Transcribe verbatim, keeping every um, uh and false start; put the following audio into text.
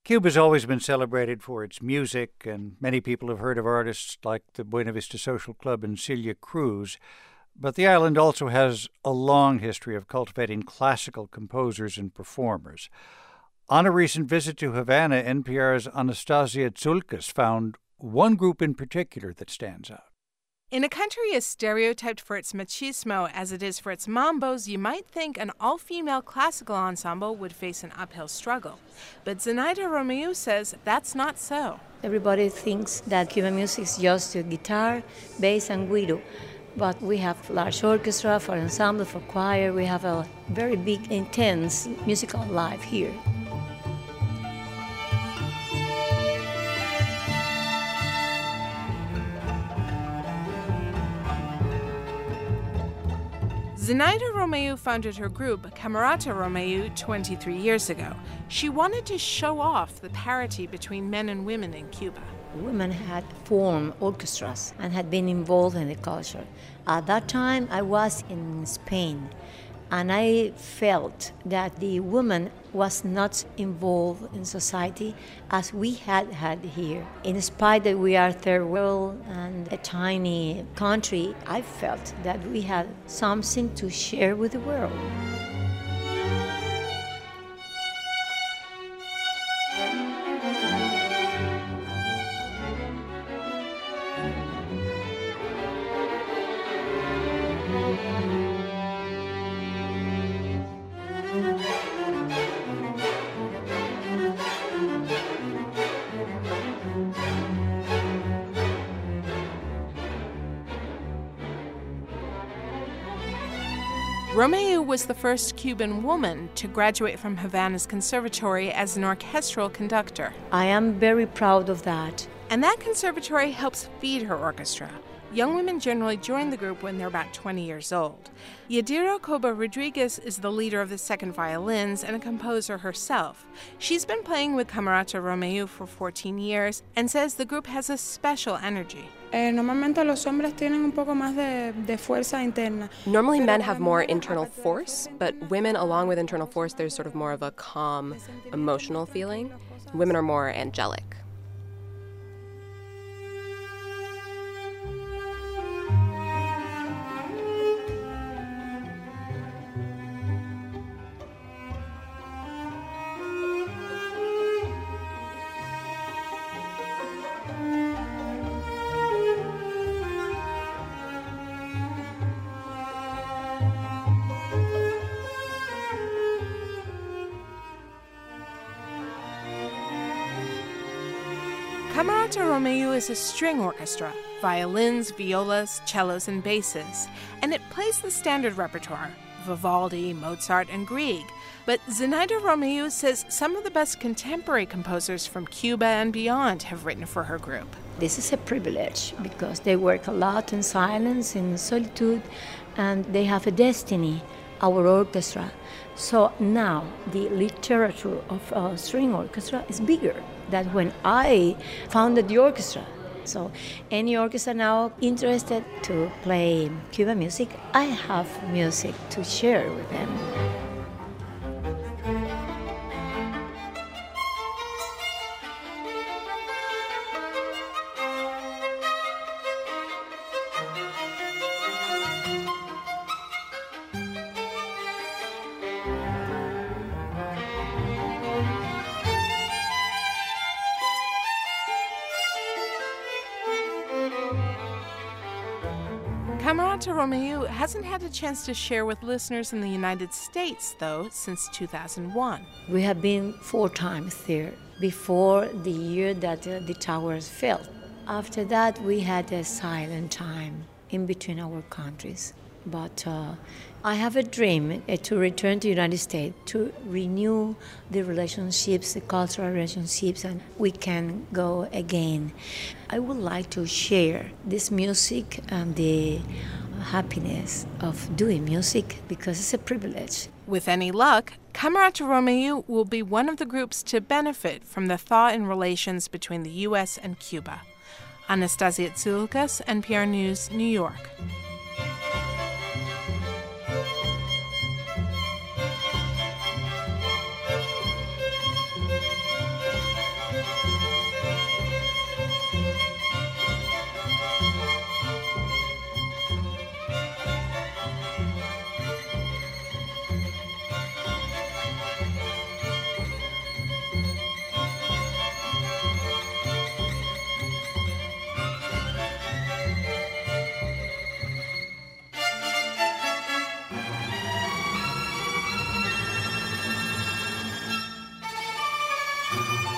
Cuba's always been celebrated for its music, and many people have heard of artists like the Buena Vista Social Club and Celia Cruz. But the island also has a long history of cultivating classical composers and performers. On a recent visit to Havana, N P R's Anastasia Tsoulkis found one group in particular that stands out. In a country as stereotyped for its machismo as it is for its mambos, you might think an all-female classical ensemble would face an uphill struggle. But Zenaida Romeu says that's not so. Everybody thinks that Cuban music is just guitar, bass, and guiro. But we have large orchestra for ensemble, for choir. We have a very big, intense musical life here. Zenaida Romeu founded her group, Camerata Romeu, twenty-three years ago. She wanted to show off the parity between men and women in Cuba. Women had formed orchestras and had been involved in the culture. At that time, I was in Spain, and I felt that the woman was not involved in society as we had had here. In spite that we are third world and a tiny country, I felt that we had something to share with the world. Romeu was the first Cuban woman to graduate from Havana's conservatory as an orchestral conductor. I am very proud of that. And that conservatory helps feed her orchestra. Young women generally join the group when they're about twenty years old. Yadira Coba Rodriguez is the leader of the second violins and a composer herself. She's been playing with Camerata Romeu for fourteen years and says the group has a special energy. Eh, normalmente los hombres tienen un poco más de, de fuerza interna. Normally men have more internal force, but women, along with internal force, there's sort of more of a calm, emotional feeling. Women are more angelic. Camerata Romeu is a string orchestra, violins, violas, cellos, and basses, and it plays the standard repertoire, Vivaldi, Mozart, and Grieg. But Zenaida Romeu says some of the best contemporary composers from Cuba and beyond have written for her group. This is a privilege because they work a lot in silence, in solitude, and they have a destiny, our orchestra. So now the literature of a string orchestra is bigger than when I founded the orchestra. So any orchestra now interested to play Cuban music, I have music to share with them. Camerata Romeu hasn't had a chance to share with listeners in the United States, though, since two thousand one. We have been four times there before the year that uh, the towers fell. After that, we had a silent time in between our countries. But uh, I have a dream uh, to return to the United States, to renew the relationships, the cultural relationships, and we can go again. I would like to share this music and the happiness of doing music because it's a privilege. With any luck, Camerata Romeu will be one of the groups to benefit from the thaw in relations between the U S and Cuba. Anastasia Tsoulkis, N P R News, New York. Thank you.